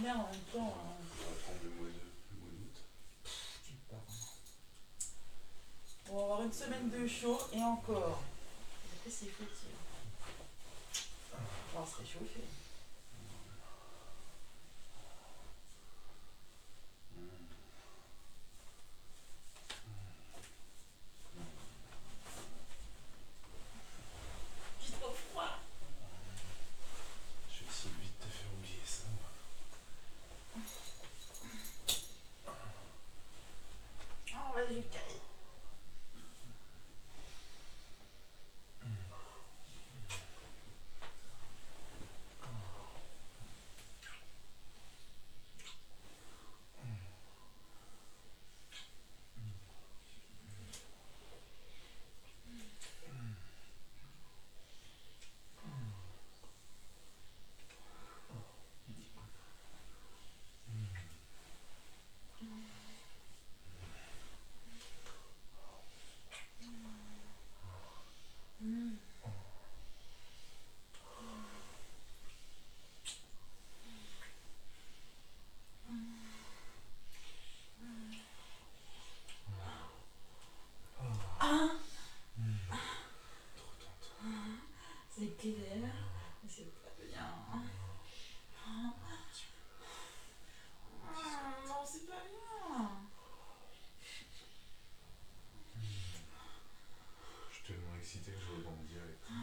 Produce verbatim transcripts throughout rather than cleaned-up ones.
mère en même temps. Voilà. Hein. On va attendre le mois de, le mois d'août. Tu pars. On va avoir une semaine de chaud et encore. Et après c'est foutu. On va se réchauffer. J'ai trop froid. Je vais essayer de vite te faire oublier ça. Oh vas-y, je caille. Ah, Trop tente. c'est clair. C'est pas bien. Ah, non, c'est pas bien. Je suis tellement excité que je rebondis avec toi.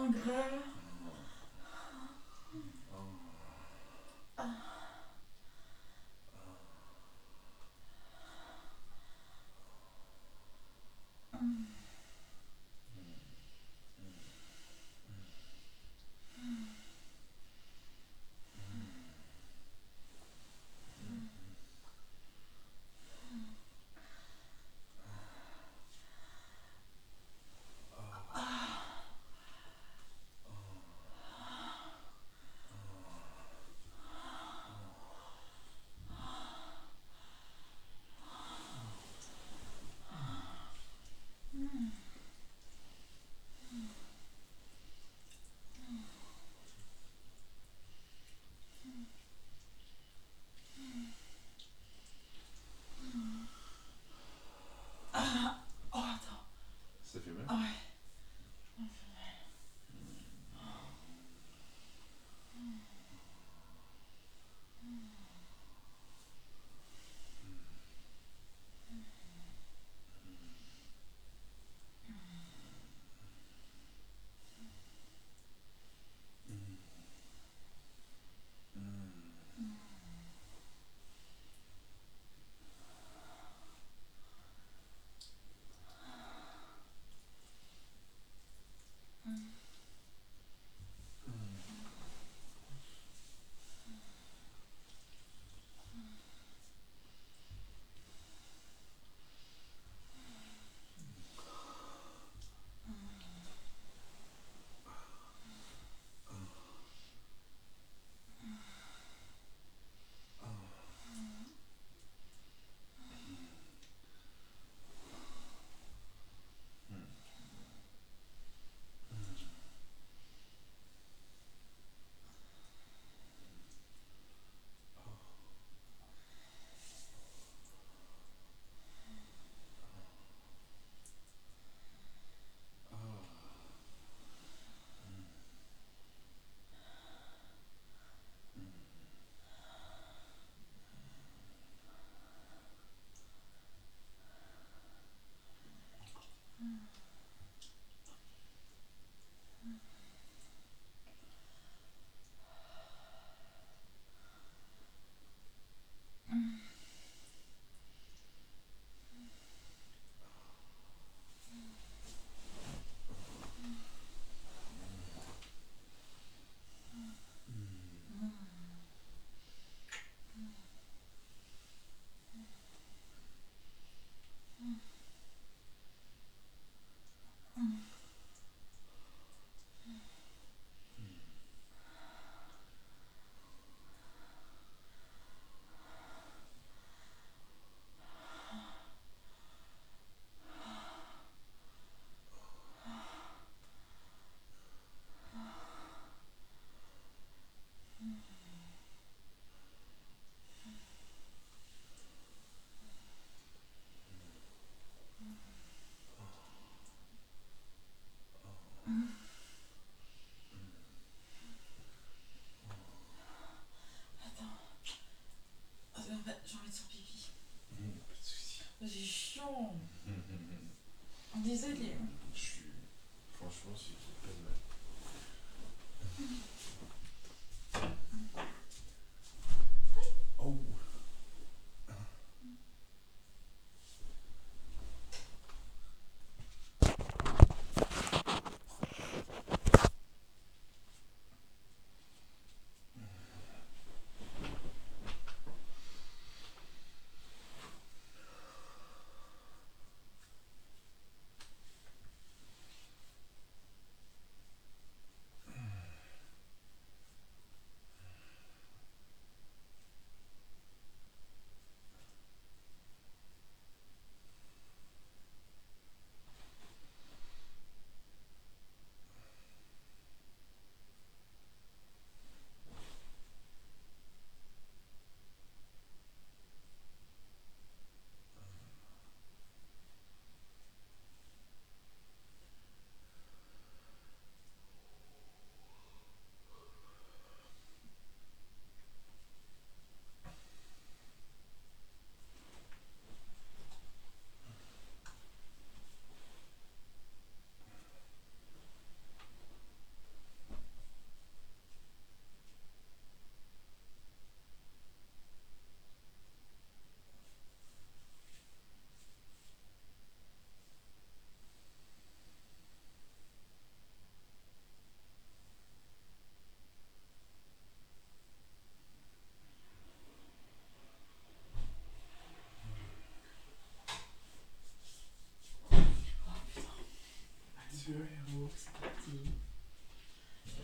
Engrais.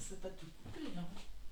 c'est pas tout coupé, hein.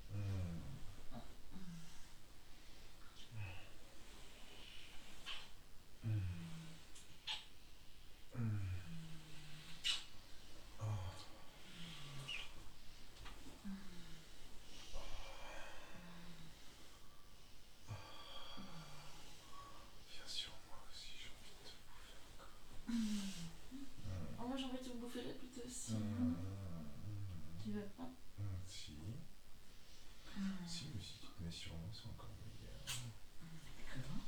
Bien sûr, moi aussi j'ai envie de te bouffer encore. Oh, moi j'ai envie de te bouffer la bite aussi. Tu veux pas? Si. Si, mais si tu te mets sur moi, c'est encore meilleur. D'accord.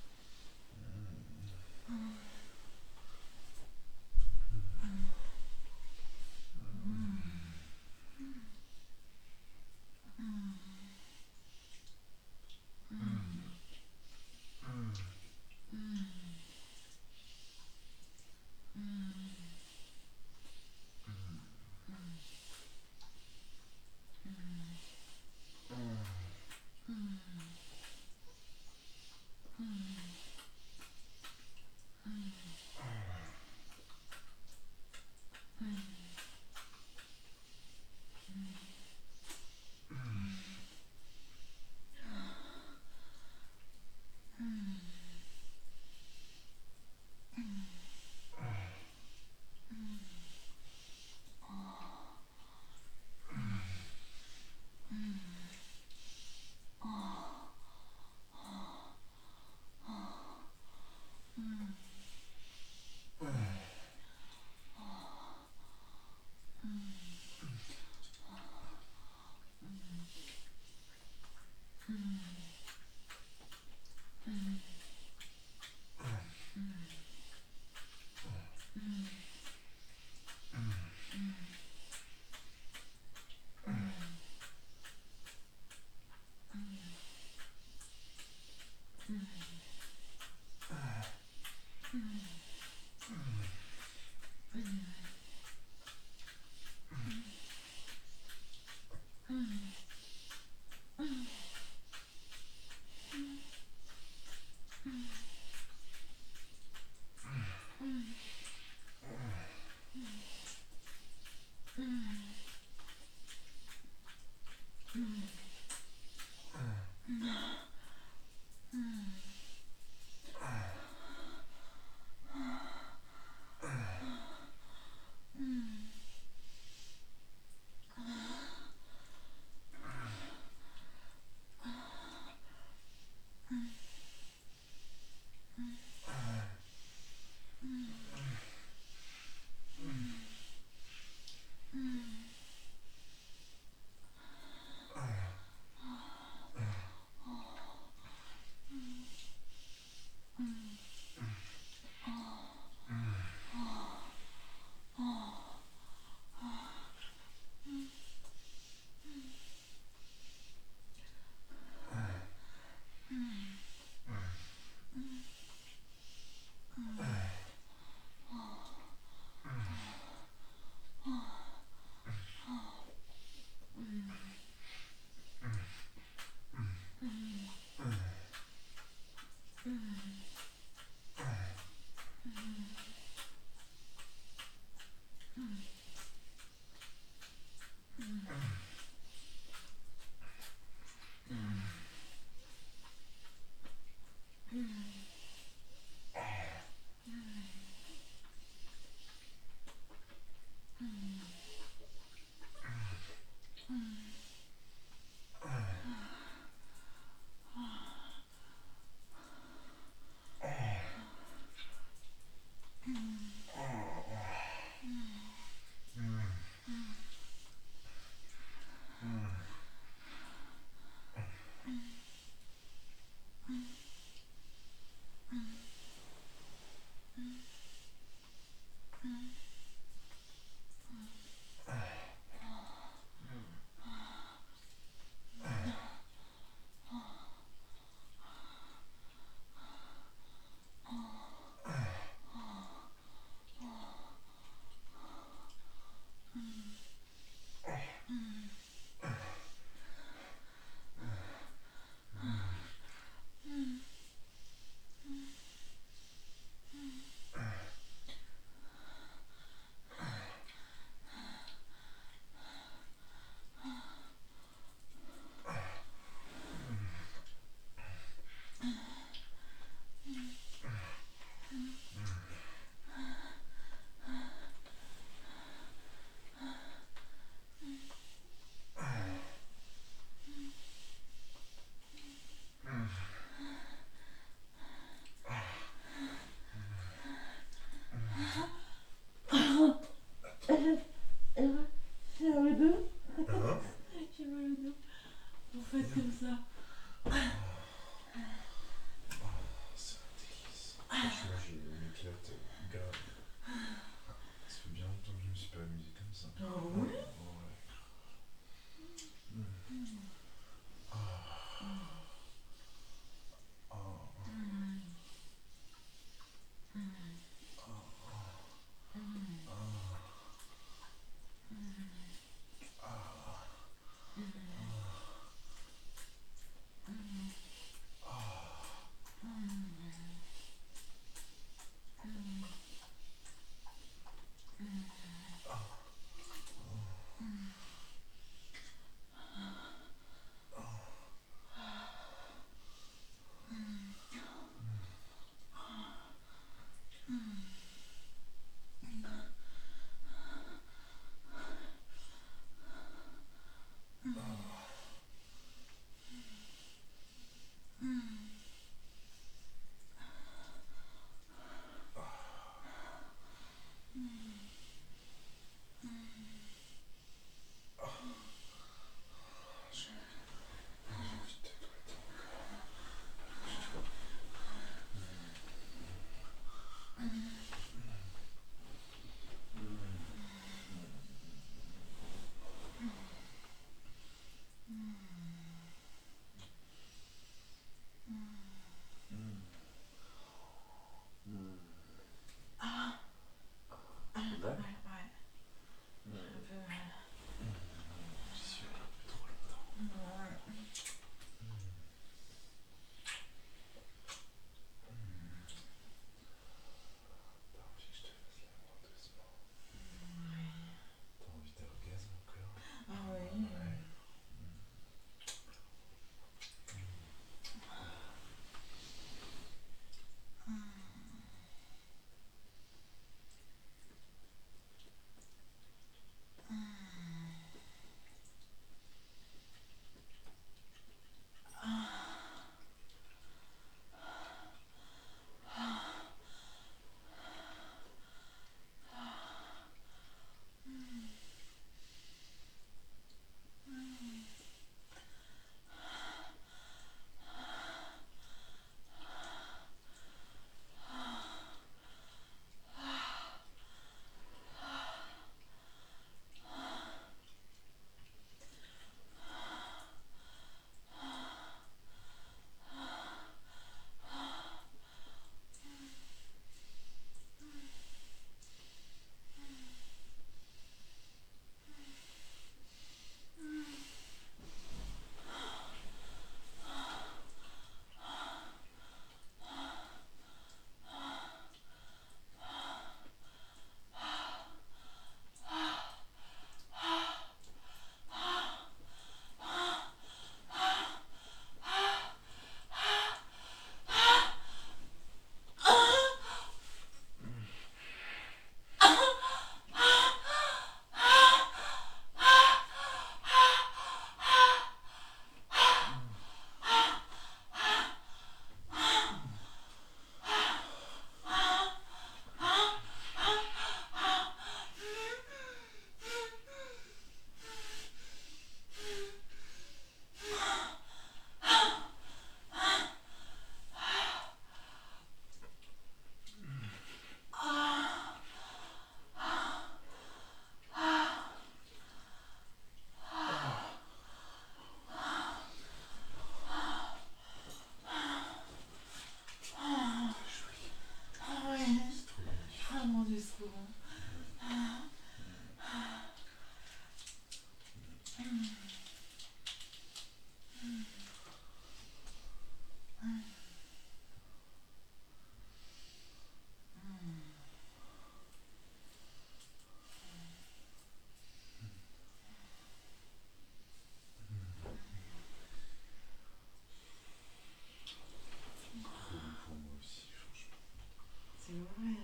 Pour moi aussi, franchement. C'est vrai.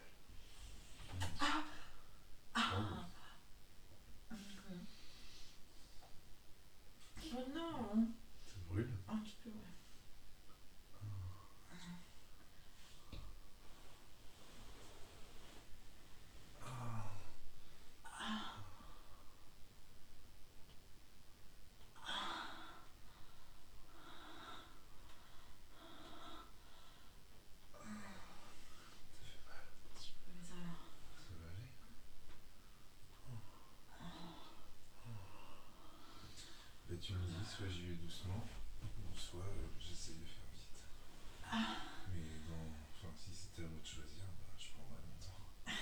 Ah ah Oh non. Ça brûle? Un petit peu, ouais. Mais ça va. Ça va aller? Bah, tu me dis, soit j'y vais doucement, ou soit euh, j'essaye de faire vite. Mais bon, enfin, si c'était à moi de choisir, bah, je prendrais mon temps.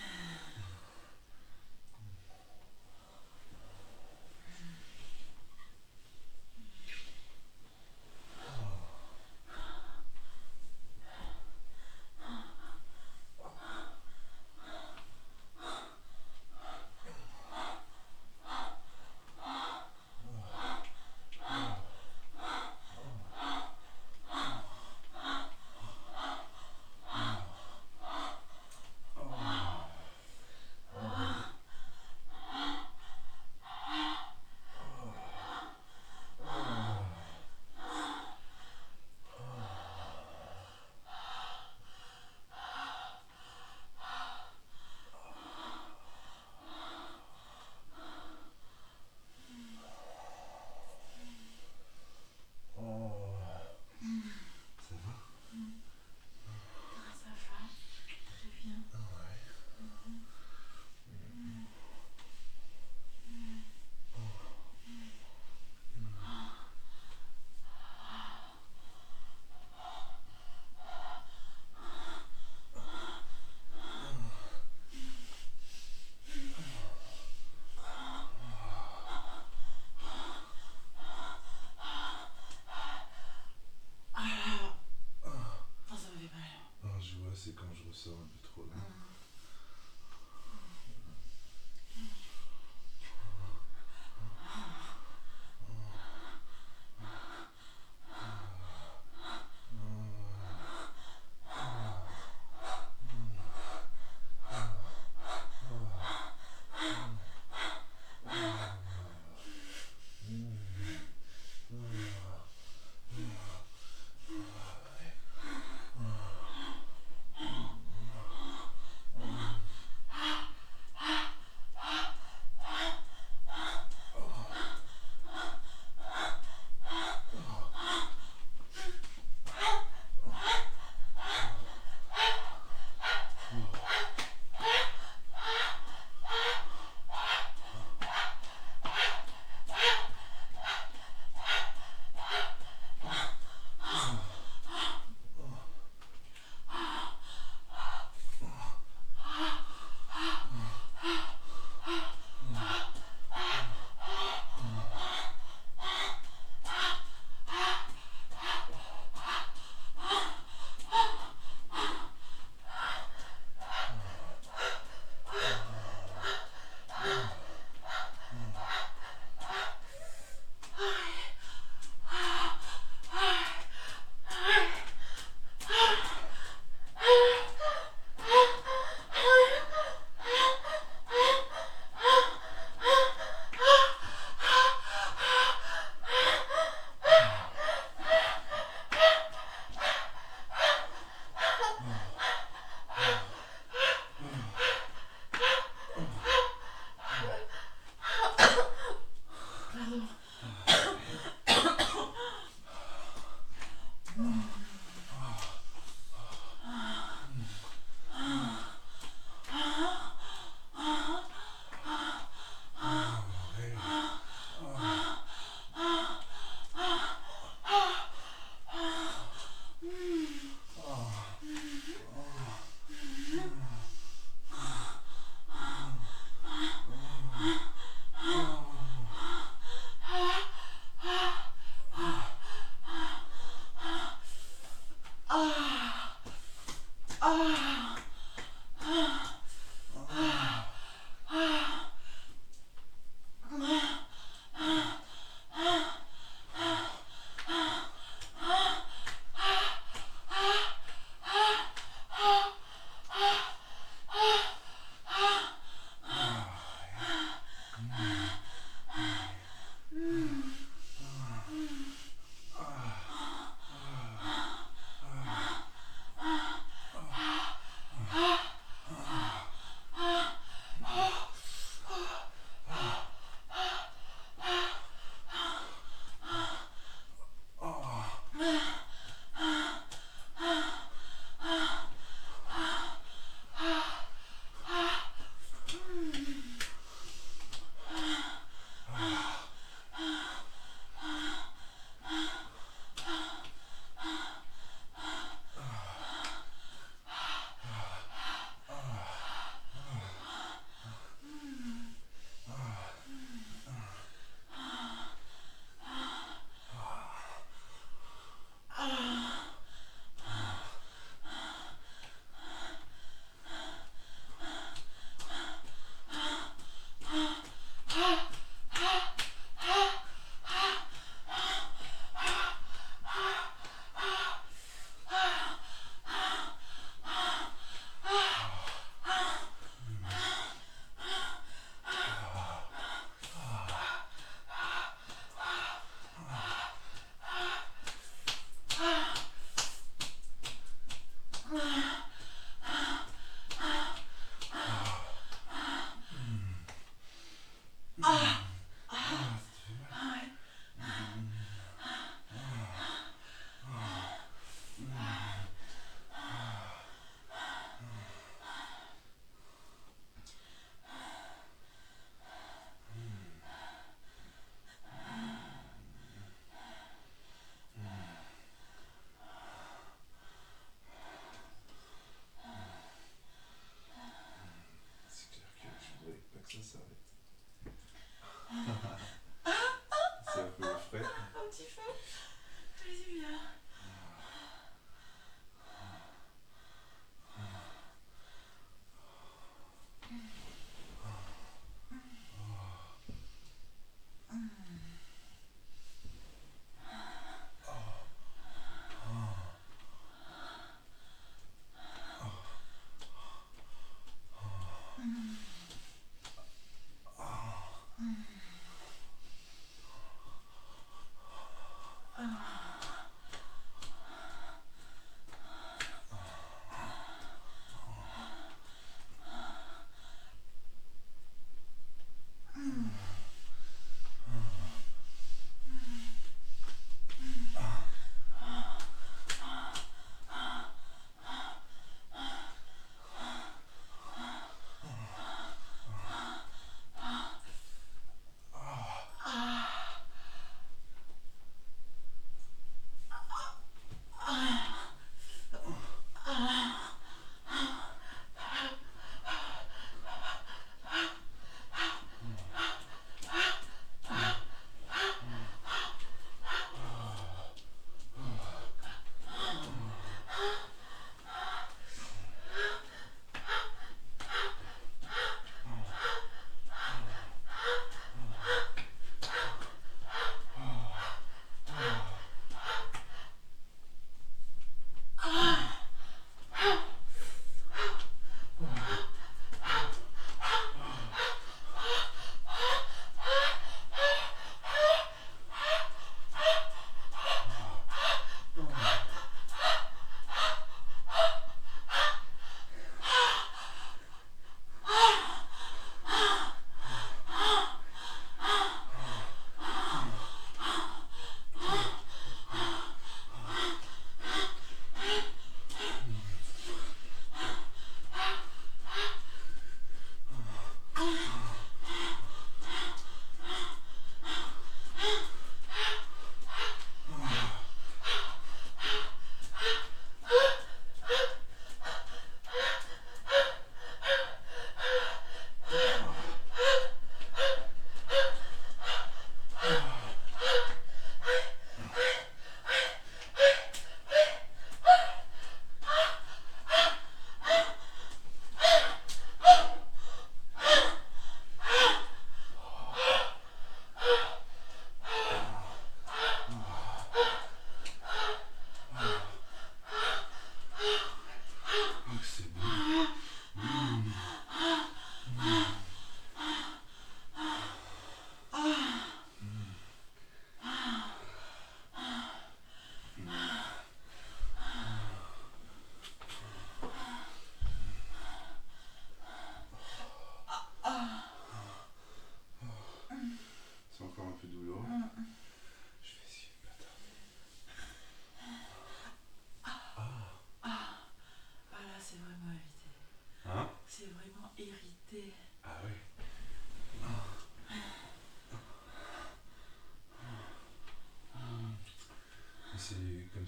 C'est quand je ressors un peu trop là.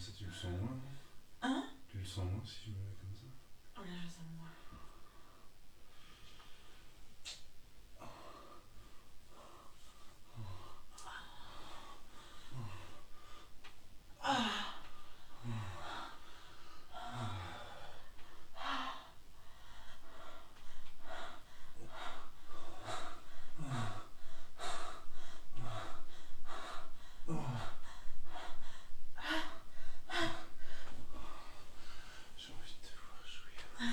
ça, tu le sens moins, non? Hein? Tu le sens moins si je me mets comme ça? Oh là, je sens moins. J'ai envie de te voir jouer.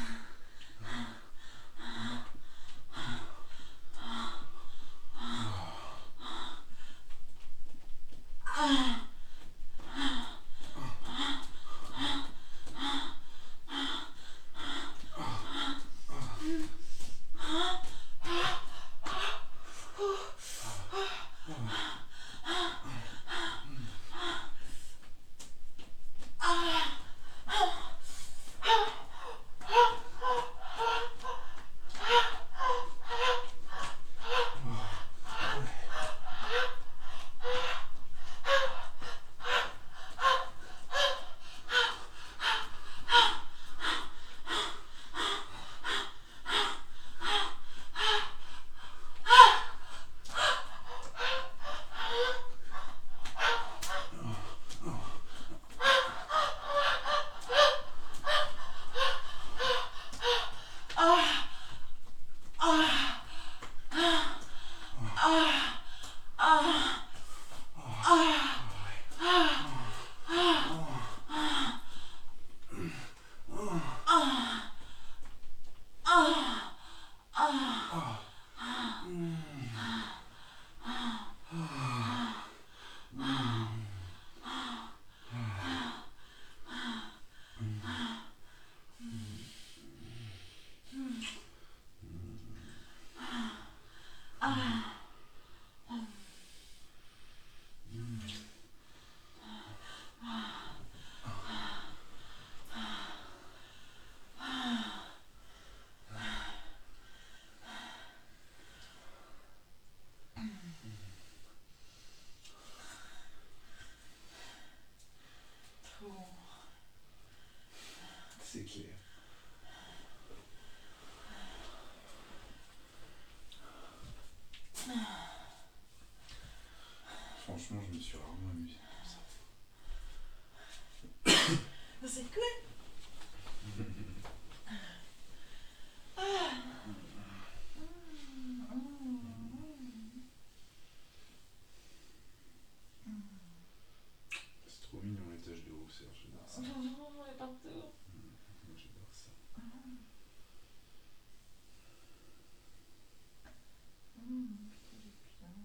C'est clair. Franchement, je me suis rarement amusé comme ça. C'est cool. C'est trop mignon les taches de rousseur, j'adore ça. On est partout. Moi j'adore ça. Mmh, putain, j'ai bien.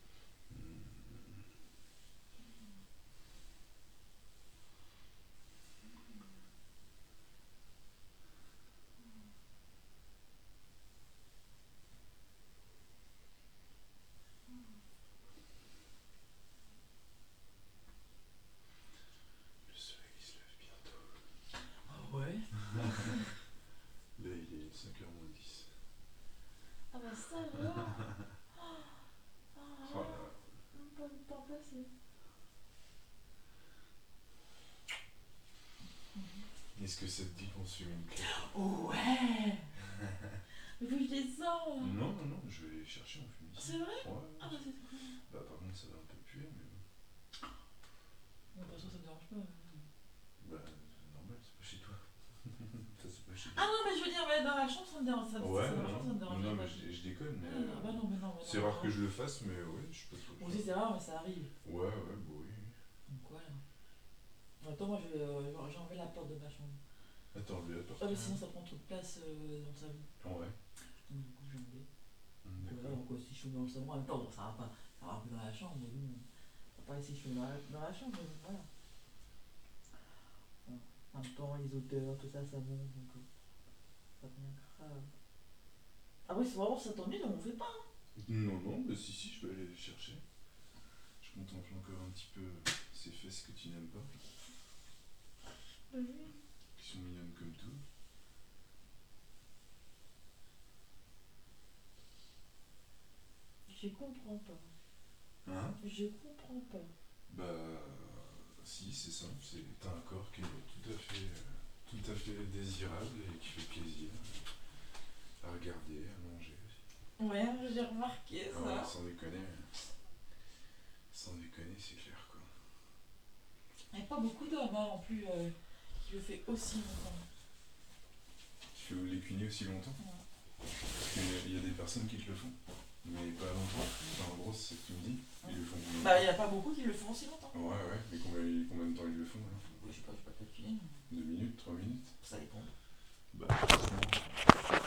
Le soleil il se lève bientôt. Ah ouais. Là il est cinq heures moins dix. Ah bah ça va. Oh là. Même pas le temps passé. Est-ce que ça te dit qu'on se fume une clope? Oh ouais. Mais faut que je descends. Non, non, non, je vais aller chercher, on fume ici. C'est vrai? Ouais. Ah bah c'est cool. Bah par contre ça va un peu puer, mais bon. Bon, de toute façon ça me dérange pas. Bah c'est normal, c'est pas chez toi. Ça c'est pas chez Ah toi. non mais je veux dire, mais dans la chambre ça me dérange. Ça, Ouais, ça, dans la non, chambre, ça me dérange non, pas. mais je, je déconne, mais. Ah, ah bah non, mais non, mais non. C'est mais rare non. que je le fasse, mais ouais, je peux trop. Bon, si c'est rare, mais ça arrive. Ouais, ouais, bah oui. Donc voilà. Attends, moi je vais, euh, j'ai enlevé la porte de ma chambre. Attends, lui la porte. Ah bah sinon ça prend trop de place euh, dans le salon. Ouais. Donc du coup j'ai enlevé. Hum, Voilà, D'accord. donc euh, si je suis dans le salon en même temps, bon, ça va pas, ça va un peu dans la chambre, mais bon, ça va pas si je suis dans la, dans la chambre, mais bon, voilà. Voilà. En même temps, les odeurs, tout ça, ça monte, donc euh, ça devient grave. Ah oui, c'est vraiment ça t'ennuie, donc on fait pas. Hein. Non, non, bah si, si, je vais aller les chercher. Je contemple encore un petit peu ces fesses que tu n'aimes pas. Oui. Qui sont mignonnes comme tout. Je comprends pas. Hein? Je comprends pas. Bah. si, c'est simple, c'est t'as un corps qui est tout à fait, euh, tout à fait désirable et qui fait plaisir à regarder, à manger aussi. Ouais, j'ai remarqué ça. Ouais, sans déconner, sans déconner, c'est clair quoi. Il n'y a pas beaucoup d'hommes hein, non plus euh, qui le fait aussi longtemps. Tu fais les cuisiner aussi longtemps? Ouais. Parce qu'il y a des personnes qui te le font, mais pas longtemps. Enfin, en gros, c'est ce que tu me dis. Ils le font combien de Bah, temps? il n'y a pas beaucoup qui le font aussi longtemps. Ouais, ouais, mais combien, combien de temps ils le font alors? Je sais pas, je sais pas calculer. Deux minutes, trois minutes? Ça dépend. Bah, franchement,